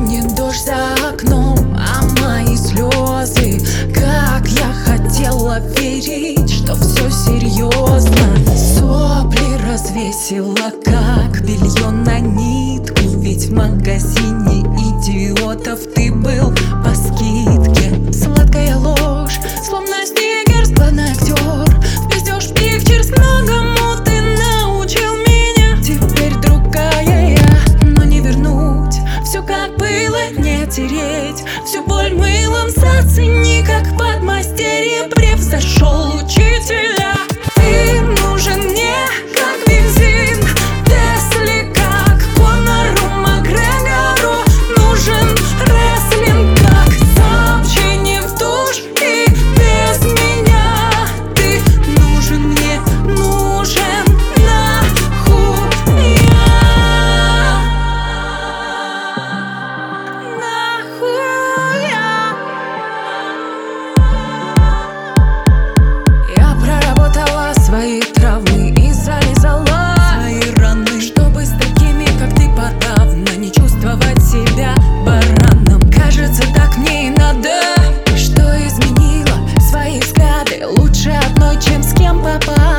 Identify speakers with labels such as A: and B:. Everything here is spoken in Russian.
A: Не дождь за окном, а мои слезы. Как я хотела верить, что все серьезно. Сопли развесила, как белье на нитку. Ведь в магазине идиотов ты был по скидке. Сладкая ложь, словно стикерс, главный актер. Впиздешь пикчерс, многому ты научил меня. Теперь другая я, но не вернуть. Все как было, не тереть. Всю боль мылом зацени, как подмастерье превзошел учителя. Ты нужен мне, как бензин Тесли, как Конору Макгрегору нужен рестлинг, как сообщение в душ. И без меня ты нужен мне, нужен нахуй я проработала свои травмы и залезала свои раны, чтобы с такими, как ты, подавно не чувствовать себя бараном. Кажется, так мне и надо, что изменила свои взгляды. Лучше одной, чем с кем попало.